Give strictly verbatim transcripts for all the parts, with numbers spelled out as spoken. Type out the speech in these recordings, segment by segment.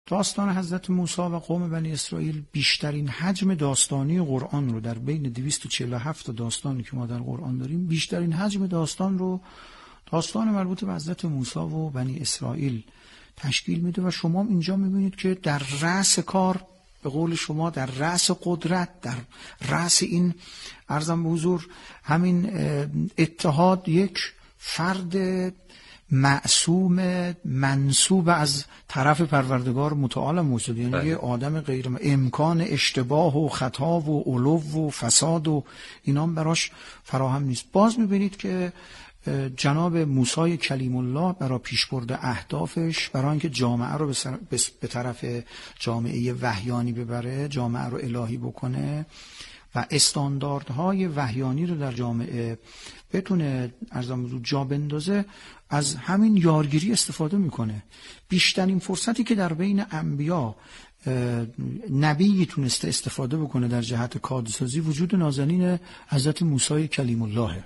داستان حضرت موسی و قوم بنی اسرائیل بیشترین حجم داستانی قرآن رو در بین دویست و چهل و هفت داستانی که ما در قرآن داریم، بیشترین حجم داستان رو داستان مربوط به حضرت موسی و بنی اسرائیل تشکیل میده و شما اینجا میبینید که در رأس کار، به قول شما در رأس قدرت، در رأس این عرضم به حضور همین اتحاد، یک فرد معصوم منسوب از طرف پروردگار متعال موجود، یعنی بله. یه آدم غیر امکان اشتباه و خطا و علو و فساد و اینا براش فراهم نیست. باز میبینید که جناب موسی کلیم الله برای پیشبرد اهدافش، برای اینکه جامعه رو به طرف جامعه وحیانی ببره، جامعه رو الهی بکنه و استانداردهای وحیانی رو در جامعه بتونه ارزم جا بندازه، از همین یارگیری استفاده میکنه. بیشترین فرصتی که در بین انبیا نبی تونسته استفاده بکنه در جهت کادسازی وجود نازنین حضرت موسی کلیم الله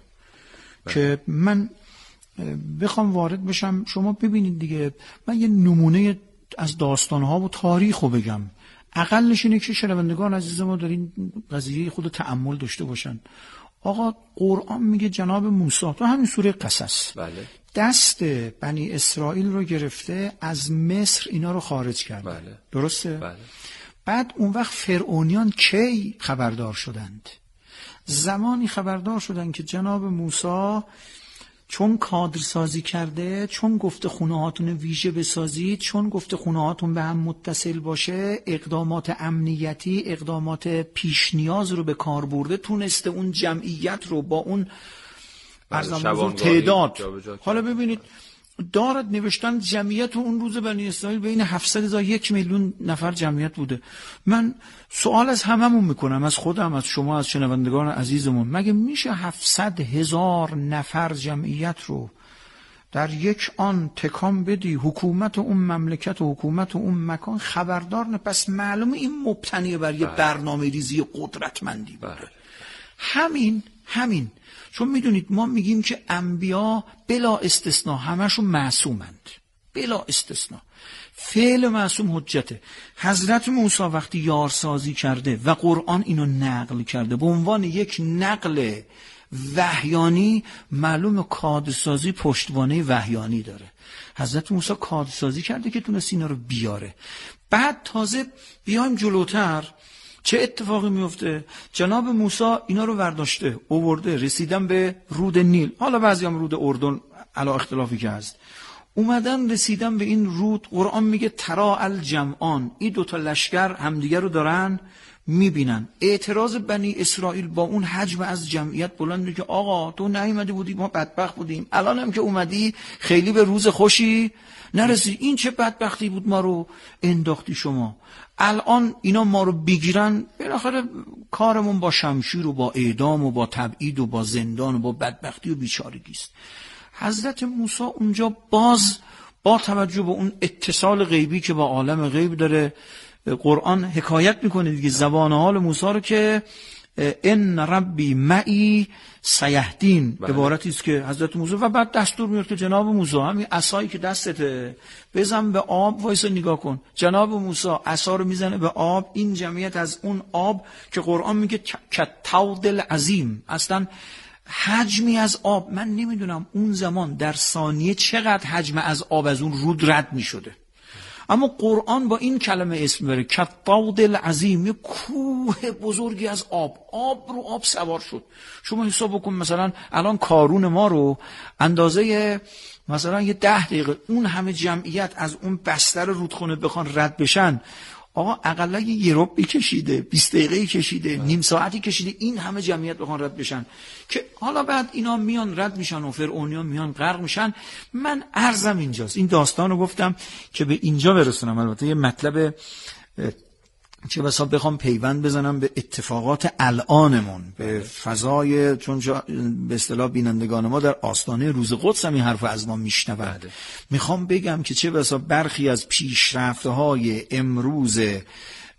که من بخوام وارد بشم. شما ببینید دیگه، من یه نمونه از داستانها و تاریخ رو بگم، اقلش اینه که شنوندگان عزیز ما در این قضیه خود تأمل داشته باشن. آقا قرآن میگه جناب موسی تو همین سوره قصص بله. دست بنی اسرائیل رو گرفته از مصر اینا رو خارج کرده بله. درسته؟ بله. بعد اون وقت فرعونیان کی خبردار شدند؟ زمانی خبردار شدند که جناب موسی چون کادر سازی کرده، چون گفته خونه هاتون ویژه بسازید، چون گفته خونه هاتون به هم متصل باشه، اقدامات امنیتی، اقدامات پیش نیاز رو به کار برده، تونسته اون جمعیت رو با اون ارزم تعداد. حالا ببینید دارد نوشتن جمعیت اون روز بنی اسرائیل بین هفتصد هزار یک میلیون نفر جمعیت بوده. من سوال از هممون میکنم، از خودم، از شما، از شنوندگان عزیزمون، مگه میشه هفتصد هزار نفر جمعیت رو در یک آن تکان بدی؟ حکومت اون مملکت و حکومت اون مکان خبردار نه؟ پس معلومه این مبتنی بر یه برنامه ریزی قدرتمندی بوده. همین همین چون میدونید ما میگیم که انبیا بلا استثناء همشون معصومند، بلا استثناء. فعل معصوم حجته. حضرت موسی وقتی یارسازی کرده و قرآن اینو نقل کرده به عنوان یک نقل وحیانی، معلوم کادسازی پشتوانه وحیانی داره. حضرت موسی کادسازی کرده که تونست اینا رو بیاره. بعد تازه بیایم جلوتر، چه اتفاقی میفته؟ جناب موسی اینا رو ورداشته آورده، رسیدن به رود نیل، حالا بعضی هم رود اردن، علا اختلافی که هست، اومدن رسیدن به این رود. قرآن میگه ترا الجمعان، این دوتا لشکر همدیگر رو دارن میبینن. اعتراض بنی اسرائیل با اون حجم از جمعیت بلنده که آقا تو نیومده بودی ما بدبخت بودیم، الان هم که اومدی خیلی به روز خوشی نرسید. این چه بدبختی بود ما رو انداختی شما، الان اینا ما رو بگیرن، بالاخره کارمون با شمشیر و با اعدام و با تبعید و با زندان و با بدبختی و بیچارگی است. حضرت موسی اونجا باز با توجه به اون اتصال غیبی که با عالم غیب داره، قرآن حکایت میکنه دیگه زبان حال موسی رو که ان ربی معی سیهدین، عبارتی است که حضرت موسی و بعد دستور میاد که جناب موسی همین عصایی که دستته بزن به آب، وایسا نگاه کن. جناب موسی عصا رو میزنه به آب، این جمعیت از اون آب که قرآن میگه کالطود العظیم، اصلا حجمی از آب، من نمیدونم اون زمان در ثانیه چقدر حجم از آب از اون رود رد میشده، اما قرآن با این کلمه اسم بره کالطود العظیم، یه کوه بزرگی از آب، آب رو آب سوار شد. شما حساب بکن مثلا الان کارون ما رو اندازه مثلا یه ده دقیقه اون همه جمعیت از اون بستر رودخونه بخوان رد بشن، آقا اقلا یه ربعی کشیده، بیست دقیقه‌ای کشیده، نیم ساعتی کشیده این همه جمعیت بخوان رد بشن، که حالا بعد اینا میان رد میشن و فرعونیان میان غرق میشن. من عرضم اینجاست، این داستانو گفتم که به اینجا برسونم. البته یه مطلب چه بسا بخوام پیوند بزنم به اتفاقات الانمون، به فضای، چون به اصطلاح بینندگان ما در آستانه روز قدس هم این حرف از ما میشنون. میخوام بگم که چه بسا برخی از پیشرفت‌های امروز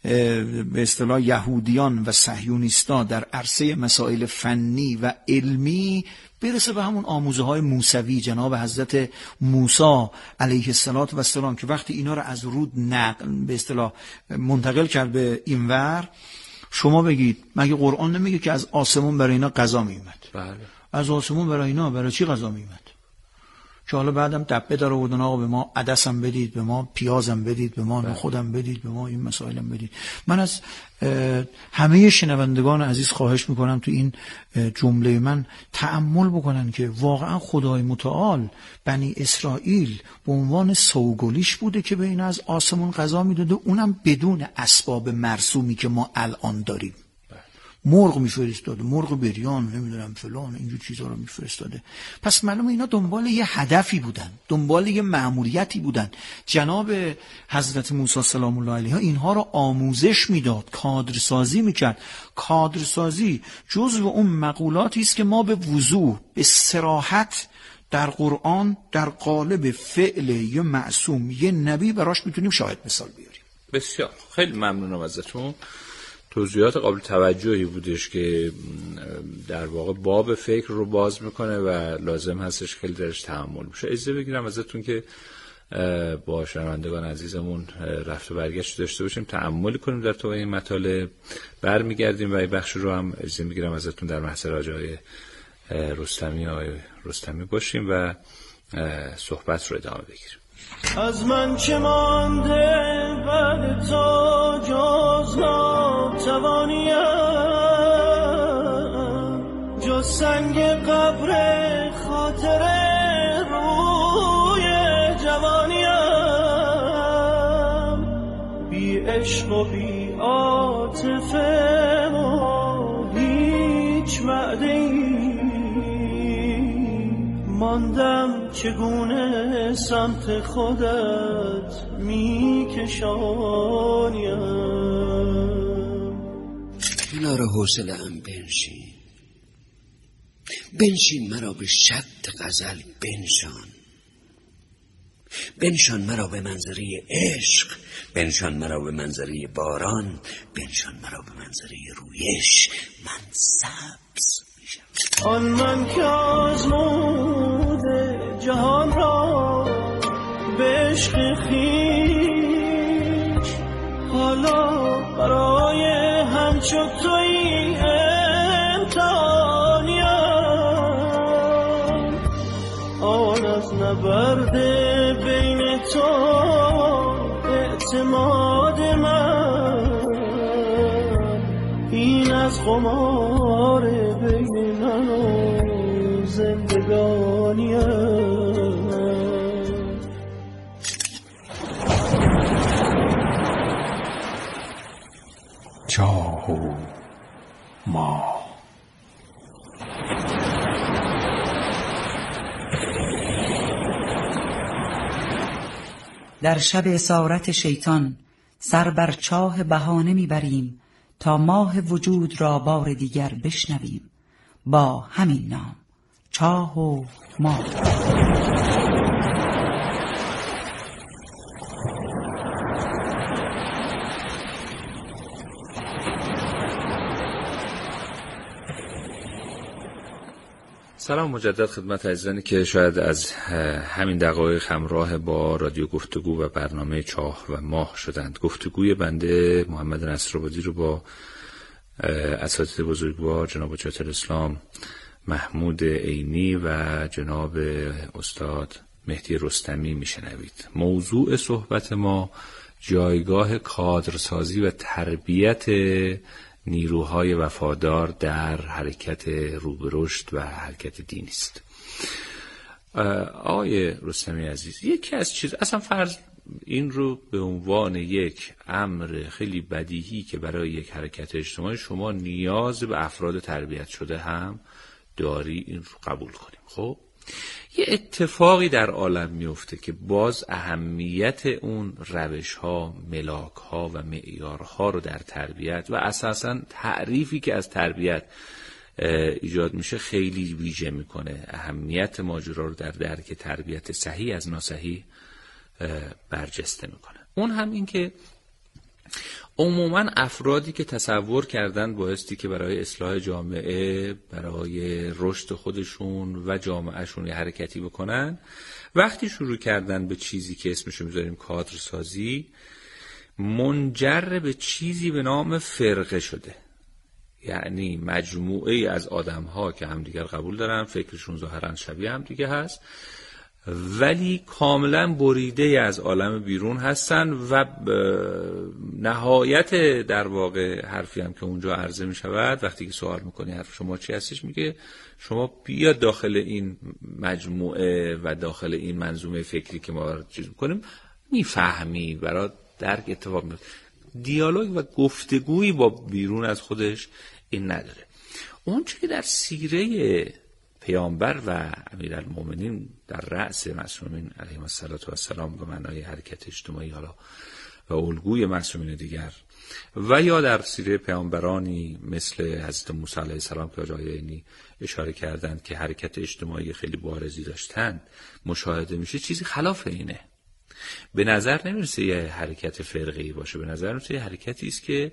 به اصطلاح یهودیان و صهیونیستا در عرصه مسائل فنی و علمی برسه به همون آموزه های موسوی جناب حضرت موسی علیه السلام که وقتی اینا رو از رود نقل به اصطلاح منتقل کرد به اینور، شما بگید مگه قرآن نمیگه که از آسمون برای اینا غذا میومد؟ بله. از آسمون برای اینا برای چی غذا میومد؟ که حالا بعدم دبه داره بودن آقا به ما عدسم بدید، به ما پیازم بدید، به ما نخودم بدید، به ما این مسائلم بدید. من از همه شنوندگان عزیز خواهش میکنم تو این جمله من تأمل بکنن که واقعا خدای متعال بنی اسرائیل به عنوان سوگلیش بوده که به اینا از آسمون غذا میداده، اونم بدون اسباب مرسومی که ما الان داریم. مرغ میفرستاده، مرغ بریان، نمیدونم فلان، اینجور چیزا رو میفرستاده. پس معلومه اینا دنبال یه هدفی بودن، دنبال یه مأموریتی بودن. جناب حضرت موسی سلام الله علیه اینها رو آموزش میداد، کادرسازی میکرد. کادرسازی جزو اون مقولاتی است که ما به وضوح، به صراحت در قرآن در قالب فعل یه معصوم، یه نبی براش میتونیم شاهد مثال بیاریم. بسیار خیلی ممنونم ازتون. توضیحات قابل توجهی بودش که در واقع باب فکر رو باز میکنه و لازم هستش خیلی درش تحمل بشه. اجازه بگیرم ازتون که با شنوندگان عزیزمون رفت و برگشت داشته باشیم، تأمل کنیم در تو این مطالب، برمیگردیم و این بخش رو هم اجازه میگیرم ازتون در محضر آقای رستمی آقای رستمی باشیم و صحبت رو ادامه بگیریم. از من چه مانده بعد تو جز ناتوانیم، جز سنگ قبر خاطر روی جوانیم، بی عشق و بی عاطفه و هیچ وعده‌ای ماندم، چگونه سمت خودت میکشانیم. کنار حوصله ام بنشین، بنشین مرا به شد غزل بنشان، بنشان مرا به منظره عشق، بنشان مرا به منظره باران، بنشان مرا به منظره رویش، من سبز میشم. آن من که آزموده جهان را به عشق خویش، حالا برای همچو تویی امتحانیم. آن از نبرد بین تو اعتماد من، این از قمار بین من و زندگانیم. چاه و ما در شب اسارت شیطان سر بر چاه بهانه میبریم، تا ماه وجود را بار دیگر بشنویم با همین نام، چاه و ما. سلام مجدد خدمت عزیزانی که شاید از همین دقایق همراه با رادیو گفتگو و برنامه چاه و ماه شدند. گفتگوی بنده محمد نصرآبادی رو با اساتید بزرگوار جناب حجت الاسلام محمود عینی و جناب استاد مهدی رستمی میشنوید. موضوع صحبت ما جایگاه کادرسازی و تربیت نیروهای وفادار در حرکت رو به رشد و حرکت دینی است. آقای رستمی عزیز، یکی از چیز اصلا فرض این رو به عنوان یک امر خیلی بدیهی که برای یک حرکت اجتماعی شما نیاز به افراد تربیت شده هم داری، این رو قبول کنیم. خب یه اتفاقی در عالم میفته که باز اهمیت اون روش ها، ملاک ها و معیار ها رو در تربیت و اساساً تعریفی که از تربیت ایجاد میشه خیلی ویژه میکنه. اهمیت ماجرا رو در درک تربیت صحیح از ناصحیح برجسته میکنه. اون هم این که عموما افرادی که تصور کردن بایستی که برای اصلاح جامعه، برای رشد خودشون و جامعهشون یه حرکتی بکنن، وقتی شروع کردن به چیزی که اسمشو میذاریم کادر سازی، منجر به چیزی به نام فرقه شده. یعنی مجموعه از آدم‌ها که همدیگر قبول دارن، فکرشون ظاهراً شبیه هم دیگه هست، ولی کاملا بریده از عالم بیرون هستن و نهایت در واقع حرفی هم که اونجا عرضه می شود وقتی که سوال میکنی حرف شما چی هستش، میگه شما بیا داخل این مجموعه و داخل این منظومه فکری که ما چیز میکنیم میفهمی، برای درک اتفاق میفته. دیالوگ و گفتگویی با بیرون از خودش این نداره. اون چیزی که در سیره پیامبر و امیرالمومنین در رأس معصومین علیهم السلام به معنای حرکت اجتماعی حالا و الگوی معصومین دیگر و یا در سیره پیامبرانی مثل حضرت موسی علیه السلام که آقای اشاره کردند که حرکت اجتماعی خیلی بارزی داشتند مشاهده میشه، چیزی خلاف اینه. به نظر نمیرسه یه حرکت فرقه‌ای باشه، به نظر میرسه یه حرکتی است که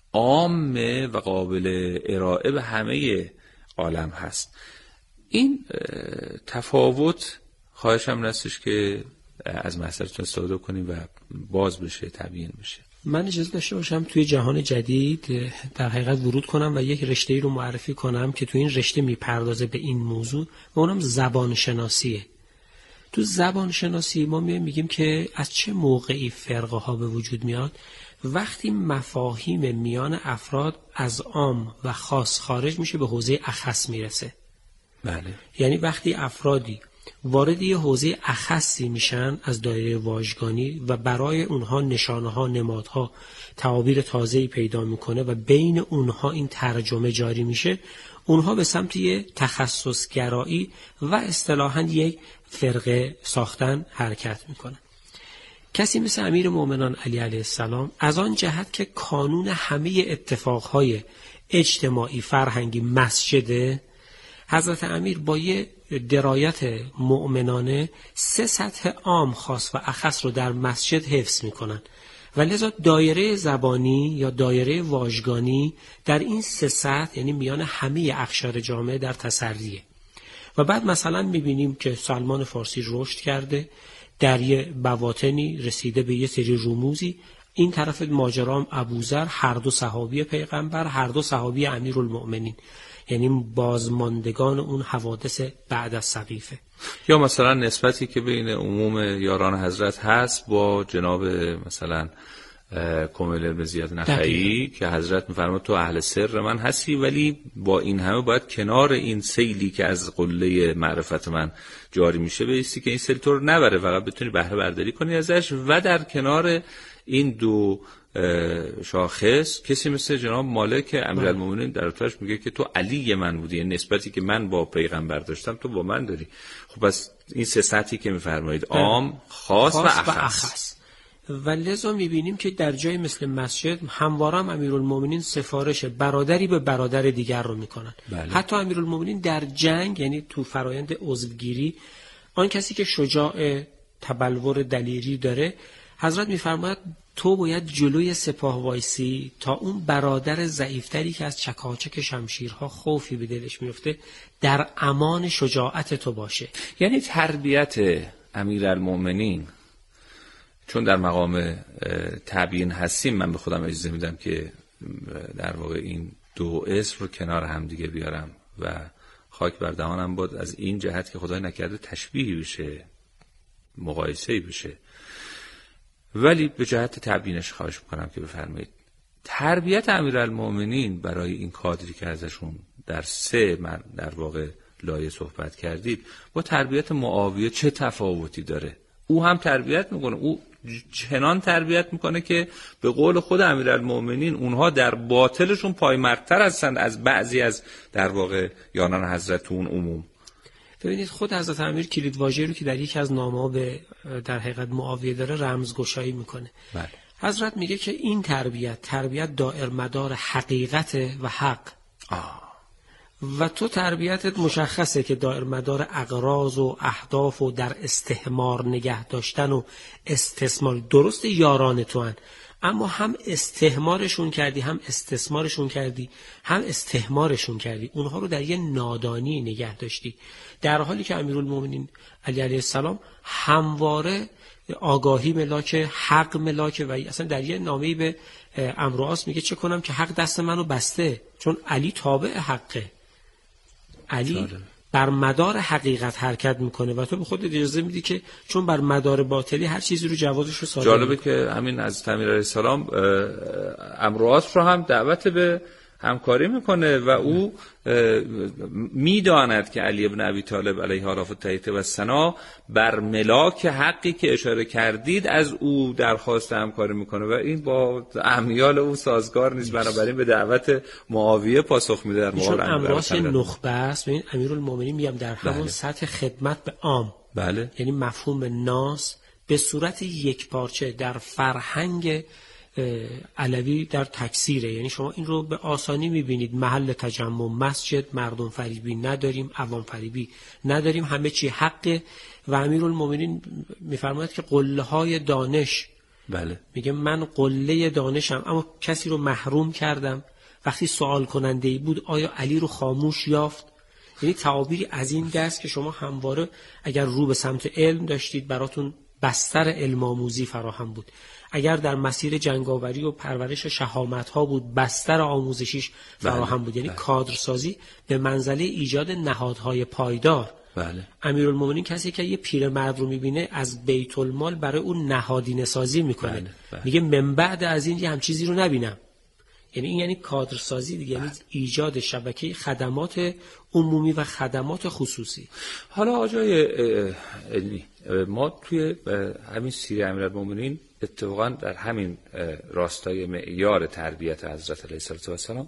عامه و قابل ارائه به همه عالم هست. این تفاوت خواهشم هستش که از محضرتون استفاده کنیم و باز بشه، تبیین بشه. من اجازه داشته باشم توی جهان جدید در حقیقت ورود کنم و یک رشته‌ای رو معرفی کنم که توی این رشته میپردازه به این موضوع و اونم زبان شناسیه. تو زبان شناسی ما میگیم که از چه موقعی فرقه ها به وجود میاد؟ وقتی مفاهیم میان افراد از عام و خاص خارج میشه به حوزه اخص میرسه. بله. یعنی وقتی افرادی وارد یه حوزه اخصی میشن از دایره واژگانی و برای اونها نشانه‌ها، نمادها، تعابیر تازه‌ای پیدا میکنه و بین اونها این ترجمه جاری میشه، اونها به سمت یه تخصصگرایی و اصطلاحاً یک فرقه ساختن حرکت میکنن. کسی مثل امیر مومنان علی علیه السلام از آن جهت که کانون همه اتفاقهای اجتماعی فرهنگی مسجده، حضرت امیر با یه درایت مؤمنانه سه سطح عام، خاص و اخص رو در مسجد حفظ میکنن و لذا دایره زبانی یا دایره واژگانی در این سه سطح، یعنی میان همه اقشار جامعه، در تسریه. و بعد مثلا میبینیم که سلمان فارسی رشد کرده، در یه بواطنی رسیده به یه سری رموزی. این طرف ماجرام ابوذر، هر دو صحابی پیغمبر، هر دو صحابی امیرالمؤمنین، یعنی بازماندگان اون حوادث بعد از سقیفه. یا مثلا نسبتی که بین عموم یاران حضرت هست با جناب مثلا کمیل بن زیاد نخعی که حضرت میفرماد تو اهل سر من هستی، ولی با این همه باید کنار این سیلی که از قله معرفت من جاری میشه بایستی که این سیل تو رو نبره، فقط بتونی بهره برداری کنی ازش. و در کنار این دو شاخص کسی مثل جناب مالک امیرالمومنین در اتاش میگه که تو علی من بودی، یعنی نسبتی که من با پیغمبر داشتم تو با من داری. خب پس این سه سطحی که میفرمایید عام، خاص, خاص و اخص, و اخص. و لذا میبینیم که در جای مثل مسجد همواره هم امیرالمومنین سفارش برادری به برادر دیگر رو میکنن. بله. حتی امیرالمومنین در جنگ، یعنی تو فرایند عضوگیری، آن کسی که شجاع تبلور دلیری داره، حضرت میفرماید تو باید جلوی سپاه وایسی تا اون برادر ضعیفتری که از چکاچک شمشیرها خوفی به دلش میفته در امان شجاعت تو باشه. یعنی تربیت امیرالمومنین، چون در مقام تبیین هستیم، من به خودم اجازه میدم که در واقع این دو اسم رو کنار هم دیگه بیارم و خاک بر دهانم باد از این جهت که خدای نکرده تشبیهی بشه، مقایسه‌ای بشه، ولی به جهت تبیینش خواهش میکنم که بفرمایید تربیت امیرالمومنین برای این کادری که ازشون در سه من در واقع لایه صحبت کردید با تربیت معاویه چه تفاوتی داره؟ او هم تربیت میکنه، او چنان تربیت میکنه که به قول خود امیرالمومنین اونها در باطلشون پایمردتر هستند از بعضی از در واقع یاران حضرت تو اون عموم. ببینید خود حضرت امیر کلید واژه‌ای رو که در یکی از نامه‌ها به در حقیقت معاویه داره رمزگشایی میکنه. بله. حضرت میگه که این تربیت تربیت دائر مدار حقیقت و حق. آه. و تو تربیتت مشخصه که دائر مدار اغراض و اهداف و در استحمار نگه داشتن و استثمار. درست یاران تو هن، اما هم استهمارشون کردی، هم استثمارشون کردی، هم استهمارشون کردی، اونها رو در یه نادانی نگه داشتی، در حالی که امیرالمومنین علی علیه السلام همواره آگاهی ملاک، حق ملاک و اصلا در یه نامه‌ای به عمرو بن عاص میگه چه کنم که حق دست منو بسته، چون علی تابع حقه، علی ساله. بر مدار حقیقت حرکت میکنه و تو به خودت اجازه میدی که چون بر مدار باطلی هر چیزی رو جوازش رو صادر. جالبه که همین از امیر علیه السلام عمرو بن عاص رو هم دعوت به همکاری میکنه و او میداند که علی بن ابی طالب علیه آلاف التحیه و ثنا بر ملاک حقی که اشاره کردید از او درخواست همکاری میکنه و این با امیال او سازگار نیست، بنابراین به دعوت معاویه پاسخ میده در مقابل عمرو بن عاص. نخبه است. ببین امیرالمومنین میگم در همون بله. سطح خدمت به عام، بله، یعنی مفهوم ناس به صورت یک پارچه در فرهنگ علوی در تکثیره، یعنی شما این رو به آسانی میبینید، محل تجمع مسجد، مردم فریبی نداریم، عوام فریبی نداریم، همه چی حقه و امیرالمومنین میفرماید که قله های دانش، بله، میگه من قله دانشم اما کسی رو محروم کردم، وقتی سوال کننده ای بود آیا علی رو خاموش یافت؟ یعنی تعابیری از این دست که شما همواره اگر رو به سمت علم داشتید براتون بستر علم آموزی فراهم بود، اگر در مسیر جنگاوری و پرورش شهامت‌ها بود بستر آموزشیش فراهم بله، بود، یعنی بله. کادرسازی به منزله ایجاد نهادهای پایدار. بله. امیرالمومنین کسی که یه پیرمرد رو میبینه از بیت المال برای اون نهادینه سازی میکنه، بله، بله. میگه من بعد از این یه هم چیزی رو نبینم، یعنی این یعنی کادرسازی دیگه، یعنی ایجاد شبکه خدمات عمومی و خدمات خصوصی. حالا آقای علمی، ما توی همین سیره امیرالمومنین اتفاقا در همین راستای معیار تربیت حضرت علیه السلام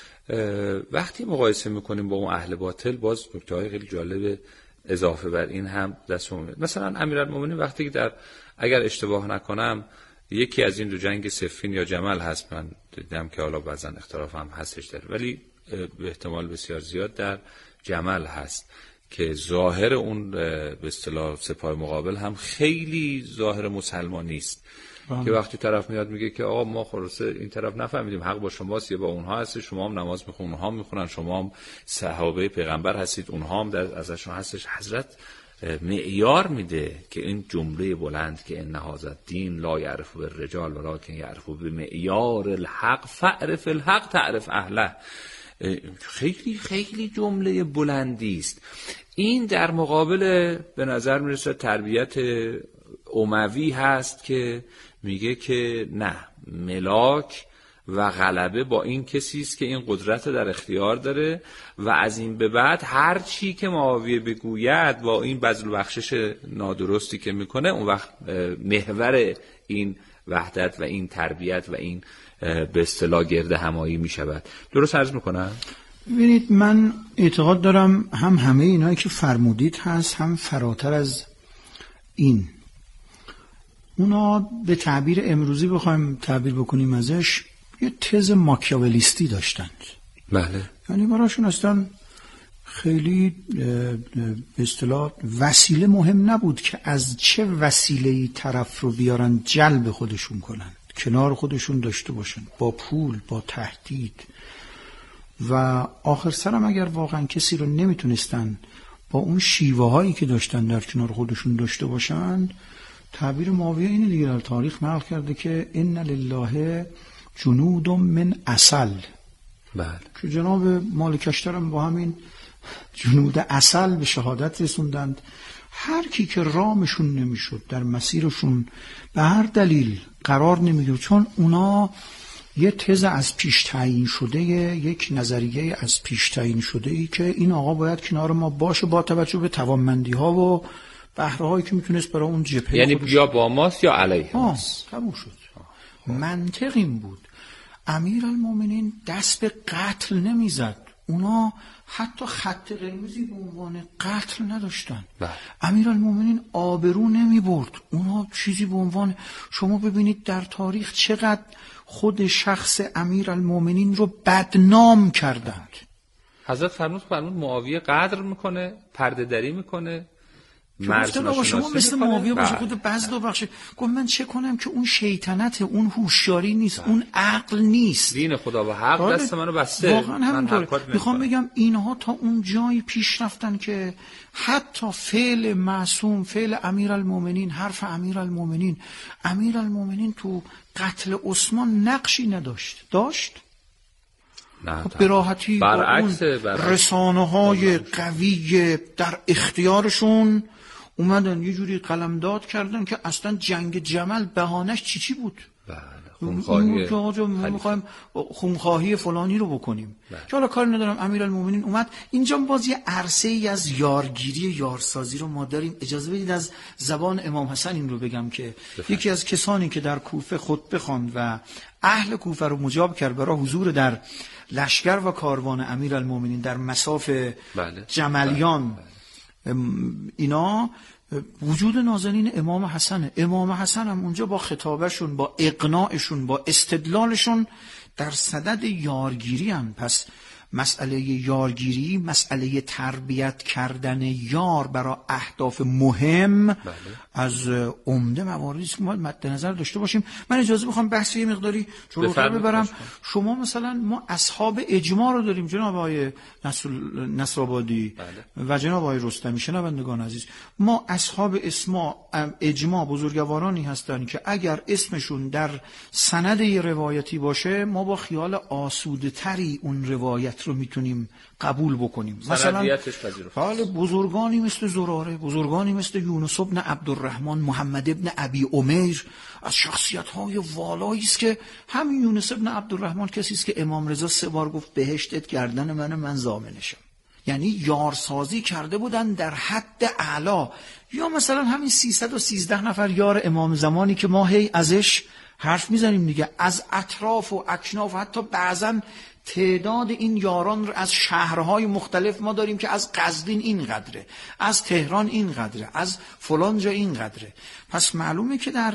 وقتی مقایسه میکنیم با اون اهل باطل، باز نکته‌های خیلی جالب اضافه بر این هم دستمون میاد. مثلا امیرالمومنین وقتی که در اگر اشتباه نکنم یکی از این دو جنگ صفین یا جمل هست، من دیدم که حالا بعضن اختلاف هم هستش داره، ولی به احتمال بسیار زیاد در جمل هست که ظاهر اون به اصطلاح سپاه مقابل هم خیلی ظاهر مسلمانی است که وقتی طرف میاد میگه که آقا ما خلاصه این طرف نفهمیدیم حق با شماست یا با اونها هست، شما هم نماز میخونید اونها میخونن، شما هم صحابه پیغمبر هستید اونها هم در ازشون هستش، حضرت معیار میده که این جمله بلند که ان هذا الدین لا یعرف بالرجال ولکن یعرف بمعیار الحق فاعرف الحق تعرف اهله، خیلی خیلی جمله بلندی است. این در مقابل به نظر میرسه تربیت اموی هست که میگه که نه، ملاک و غلبه با این کسی است که این قدرت در اختیار داره و از این به بعد هر چی که معاویه بگوید با این بذل و بخشش نادرستی که میکنه، اون وقت محور این وحدت و این تربیت و این به اصطلاح گرد همایی میشود. درست عرض میکنم؟ ببینید من اعتقاد دارم هم همه اینایی که فرمودید هست، هم فراتر از این. اونا به تعبیر امروزی بخوایم تعبیر بکنیم ازش یه تز ماکیاولیستی داشتند. بله. یعنی براشون اصلا خیلی به اصطلاح وسیله مهم نبود که از چه وسیله‌ای طرف رو بیارن جلب خودشون کنن، کنار خودشون داشته باشن، با پول، با تهدید. و آخر سرم اگر واقعا کسی رو نمیتونستن با اون شیوه هایی که داشتن در کنار خودشون داشته باشن، تعبیر معاویه اینه دیگه، در تاریخ نقل کرده که ان لله جنود من عسل. بله. که جناب مالکشترم با همین جنود عسل به شهادت رسوندند. هر کی که رامشون نمیشد، در مسیرشون به هر دلیل قرار نمیگیره، چون اونا یه تز از پیش تعیین شده، یک نظریه از پیش تعیین شده ای که این آقا باید کنار ما باشه با توجه به توانمندی ها و بهره هایی که میتونست برای اون جبهه، یعنی یا با ماست یا علیه ماست. تموم شد. منطق این بود. امیرالمومنین دست به قتل نمیزد، اونا حتی خط قرمزی به عنوان قتل نداشتن. امیرالمومنین آبرو نمی برد، اونا چیزی به عنوان، شما ببینید در تاریخ چقدر خود شخص امیرالمومنین رو بدنام کردند. حضرت فرمود فرمود معاویه قدر میکنه، پرده دری میکنه مرز آقا شما مثل ماویه باشه خود بعض دو بخشه. گفت من چه کنم که اون شیطنت، اون هوشیاری نیست، اون عقل نیست. دین خدا و حق دست منو بسته. واقعا همینطوره. میخوام بگم اینها تا اون جایی پیش رفتن که حتی فعل معصوم، فعل امیرالمومنین، حرف امیرالمومنین، امیرالمومنین تو قتل عثمان نقشی نداشت. داشت؟ نه به راحتی برعکس رسانه های قوی در اختیارشون اومدن یه جوری قلمداد کردن که اصلا جنگ جمل بهانش چی چی بود. بله خونخواهی ما میخوایم خونخواهی فلانی رو بکنیم. که حالا کار ندارم امیرالمومنین اومد اینجا باز یه عرصه ای از یارگیری یارسازی رو ما داریم. اجازه بدید از زبان امام حسن این رو بگم که بفرد. یکی از کسانی که در کوفه خطبه خواند و اهل کوفه رو مجاب کرد برای حضور در لشکر و کاروان امیرالمومنین در مساف بله. جملیان بله. اینا وجود نازنین امام حسن. امام حسن هم اونجا با خطابشون، با اقناعشون، با استدلالشون در صدد یارگیری هم. پس مسئله یارگیری، مسئله تربیت کردن یار برای اهداف مهم بله. از عمده مواردی است که ما مد نظر داشته باشیم. من اجازه میخوام بحث یه مقداری جلوتر ببرم. شما مثلا ما اصحاب اجماع رو داریم، جناب آقای نصرآبادی بله. و جناب آقای رستمی، شنوندگان عزیز، ما اصحاب اسما اجماع بزرگوارانی هستند که اگر اسمشون در سند روایتی باشه ما با خیال آسوده تری اون روایت رو میتونیم قبول بکنیم. مثلا حال بزرگانی مثل زراره، بزرگانی مثل یونس ابن عبدالرحمن، محمد ابن ابی عمیر از شخصیت‌های والایی است که همین یونس ابن عبدالرحمن کسی است که امام رضا سه بار گفت بهشتت گردن من من ضامنشم. یعنی یارسازی کرده بودن در حد اعلی. یا مثلا همین سیصد و سیزده نفر یار امام زمانی که ما هی ازش حرف میزنیم دیگه، از اطراف و اکناف، حتی بعضا تعداد این یاران رو از شهرهای مختلف ما داریم که از قزوین این قدره، از تهران این قدره، از فلان جا این قدره. پس معلومه که در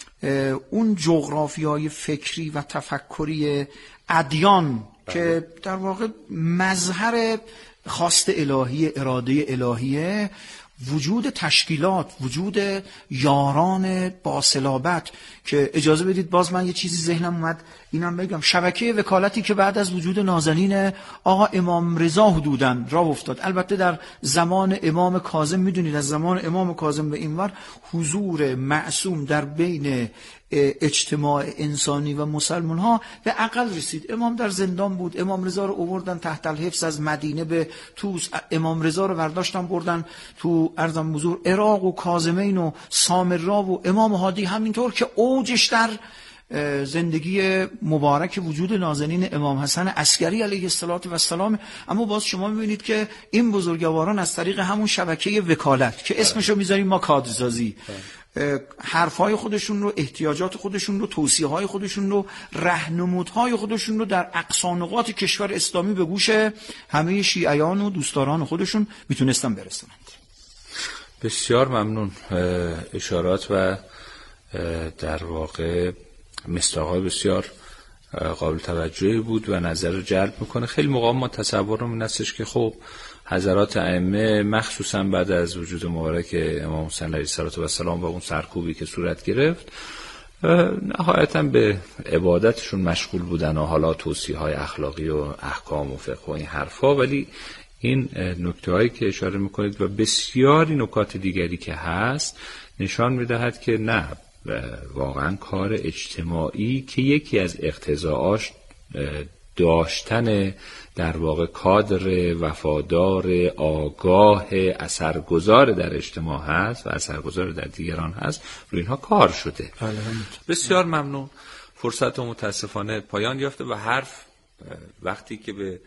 اون جغرافیای فکری و تفکری ادیان که در واقع مظهر خواست الهی، اراده الهیه، وجود تشکیلات، وجود یاران باصلابت که اجازه بدید باز من یه چیزی ذهنم اومد اینم بگم. شبکه وکالتی که بعد از وجود نازنین آقا امام رضا حدوداً راه افتاد، البته در زمان امام کاظم، میدونید از زمان امام کاظم به اینور حضور معصوم در بین اجتماع انسانی و مسلمان ها به عقل رسید. امام در زندان بود، امام رضا رو آوردن تحت الحفظ از مدینه به توس، امام رضا رو برداشتن بردن تو ارزم حضور عراق و کاظمین و سامرا و امام هادی، همینطور که اوجش در زندگی مبارک وجود نازنین امام حسن عسکری علیه السلام. اما باز شما میبینید که این بزرگواران از طریق همون شبکه وکالت که اسمشو میذاریم ما کادرسازی، حرفای خودشون رو، احتیاجات خودشون رو، توصیه‌های خودشون رو، راهنمودهای خودشون رو در اقصا نقاط کشور اسلامی به گوش همه شیعیان و دوستداران خودشون میتونستن برسونند. بسیار ممنون. اشارات و در واقع مصداق‌های بسیار قابل توجهی بود و نظر رو جلب میکنه. خیلی موقع ما تصورم این هستش که خب حضرات ائمه مخصوصا بعد از وجود مبارک امام حسین علیه السلام و اون سرکوبی که صورت گرفت نهایتا به عبادتشون مشغول بودن و حالا توصیه‌های اخلاقی و احکام و فقه و این حرفا، ولی این نکته‌هایی که اشاره میکنید و بسیاری نکات دیگری که هست نشان میدهد که نه، واقعا کار اجتماعی که یکی از اقتضاعاش داشتن در واقع کادر وفادار آگاه اثرگذار در اجتماع هست و اثرگذار در دیگران هست، روی اینها کار شده. بسیار ممنون. فرصت متاسفانه پایان یافته و حرف وقتی که به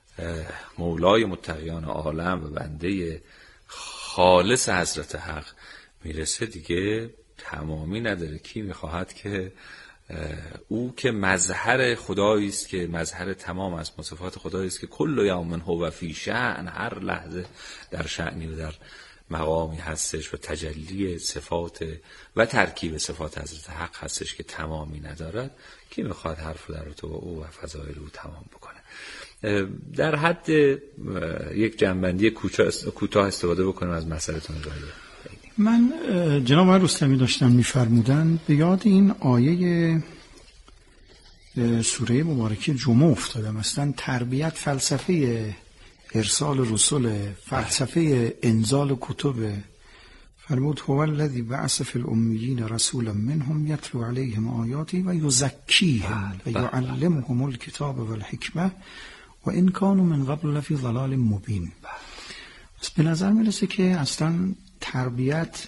مولای متقیان عالم و بنده خالص حضرت حق میرسه دیگه تمامی نداره. کی میخواهد که او که مظهر خدایی است، که مظهر تمام از صفات خدایی است، که کل یوم هو فی شأن، هر لحظه در شأنی و در مقامی هستش و تجلی صفات و ترکیب صفات حضرت حق هستش که تمامی ندارد، کی میخواد حرف در تو او و فضایل او تمام بکنه؟ در حد یک جنبندی کوتاه استفاده بکنیم از مسئله‌تون. من جناب رستمی داشتن می‌فرمودن به یاد این آیه سوره مبارکه جمعه افتادم. اصلا تربیت فلسفه ارسال رسول، فلسفه انزال کتب. فرمود هو الذی بعث فی الامیین رسولا منهم یتلو علیهم آیاتی و یزکیهم و یعلمهم الکتاب والحکمه و ان کانوا من قبل لفی ضلال مبین. پس به نظر میرسه که اصلا تربیت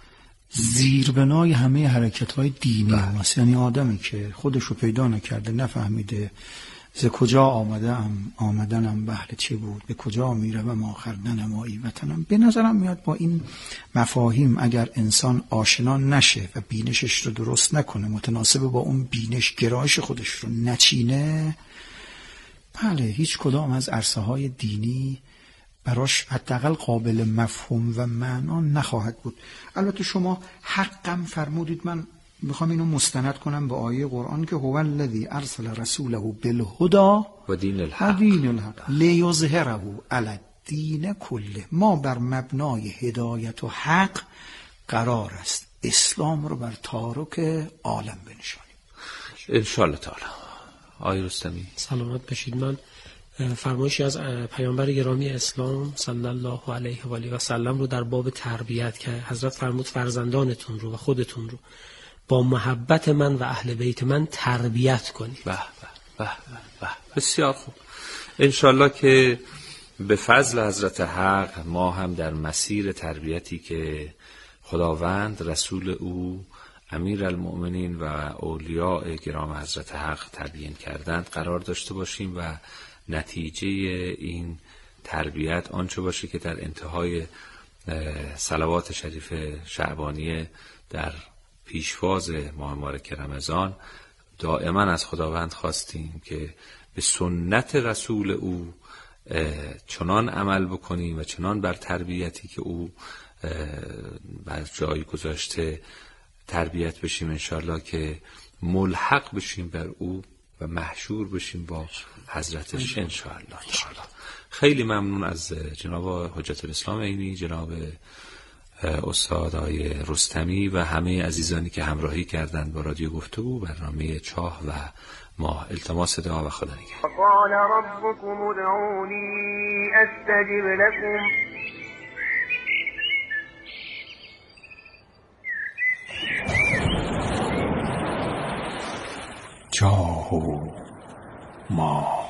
زیربنای همه حرکت‌های دینی است. یعنی آدمی که خودش رو پیدا نکرده، نفهمیده ز کجا آمدم، آمدنم بهر چه بود، به کجا میروم آخر ننمایی وطنم. به نظرم میاد با این مفاهیم اگر انسان آشنا نشه و بینشش رو درست نکنه، متناسب با اون بینش گرایش خودش رو نچینه، بله هیچ کدام از عرصه‌های دینی براش حداقل قابل مفهوم و معنا نخواهد بود. البته شما حقم فرمودید، من میخوام اینو مستند کنم به آیه قرآن که هو الذی ارسل رسوله بالهدی و دین الحق الحق لیظهره علی الدین کله. ما بر مبنای هدایت و حق قرار است اسلام رو بر تارک عالم بنشانیم ان شاء الله تعالی. آقای رستمی سلامت باشید. من فرمایشی از پیامبر گرامی اسلام صلی الله علیه و آله و سلم رو در باب تربیت که حضرت فرمود فرزندانتون رو و خودتون رو با محبت من و اهل بیت من تربیت کنید. به به به به بسیار خوب. انشالله که به فضل حضرت حق ما هم در مسیر تربیتی که خداوند رسول او امیر المؤمنین و اولیاء گرام حضرت حق تبیین کردند قرار داشته باشیم و نتیجه این تربیت آنچه باشه که در انتهای صلوات شریف شعبانیه در پیشواز ماه مبارک رمضان دائما از خداوند خواستیم که به سنت رسول او چنان عمل بکنیم و چنان بر تربیتی که او بر جای گذاشته تربیت بشیم انشالله که ملحق بشیم بر او و محشور بشیم با حضرتش انشالله. خیلی ممنون از جناب حجت الاسلام عینی، جناب استاد آقای رستمی و همه عزیزانی که همراهی کردند با رادیو گفتگو برنامه چاه و ماه. التماس دعا و خدا نگهدار. قال ربكم ادعوني استجب لكم چاه و ماه.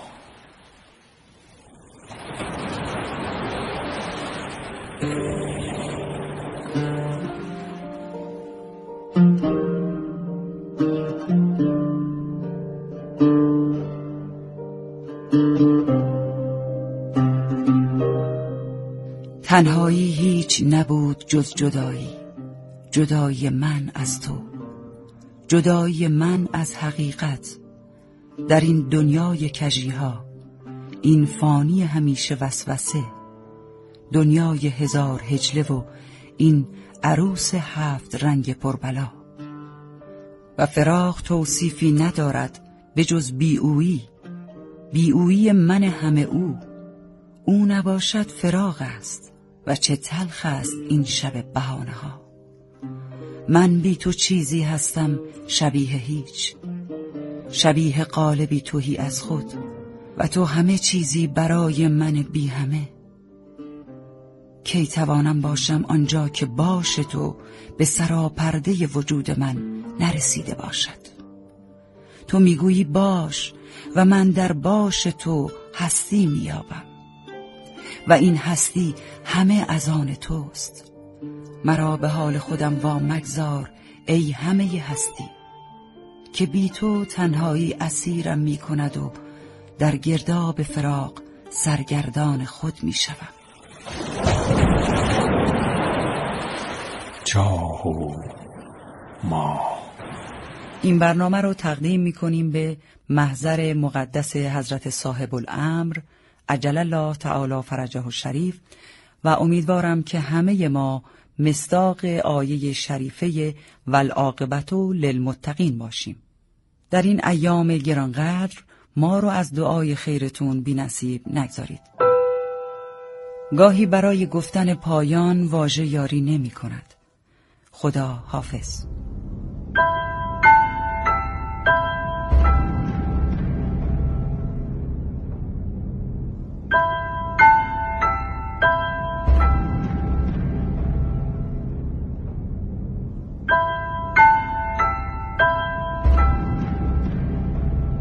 تنهایی هیچ نبود جز جدایی، جدایی من از تو، جدایی من از حقیقت در این دنیای کژی‌ها، این فانی همیشه وسوسه، دنیای هزار هجله و این عروس هفت رنگ پربلا. و فراق توصیفی ندارد به جز بی‌اویی، بی‌اویی من همه او، او نباشد فراق است و چه تلخ است این شب بهانه ها. من بی تو چیزی هستم شبیه هیچ، شبیه قالبی توهی از خود و تو همه چیزی برای من بی همه. کی توانم باشم آنجا که باش تو به سراپرده وجود من نرسیده باشد؟ تو میگویی باش و من در باش تو هستی میابم و این هستی همه از آن توست. مرا به حال خودم وا مگذار ای همه هستی که بی تو تنهایی اسیرم می کند و در گرداب فراق سرگردان خود می شوم. چاه و ماه. این برنامه رو تقدیم می کنیم به محضر مقدس حضرت صاحب الامر عجل الله تعالی فرجه الشریف و امیدوارم که همه ما مصداق آیه شریفه والعاقبة للمتقین باشیم. در این ایام گرانقدر ما رو از دعای خیرتون بی نصیب نگذارید. گاهی برای گفتن پایان واژه یاری نمی کند. خدا حافظ.